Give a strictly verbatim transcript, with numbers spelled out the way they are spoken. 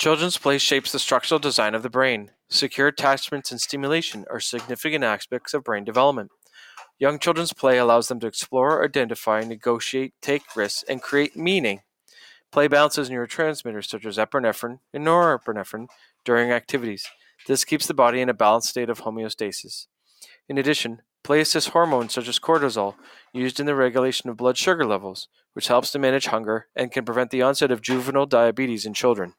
Children's play shapes the structural design of the brain. Secure attachments and stimulation are significant aspects of brain development. Young children's play allows them to explore, identify, negotiate, take risks, and create meaning. Play balances neurotransmitters such as epinephrine and norepinephrine during activities. This keeps the body in a balanced state of homeostasis. In addition, play assists hormones such as cortisol used in the regulation of blood sugar levels, which helps to manage hunger and can prevent the onset of juvenile diabetes in children.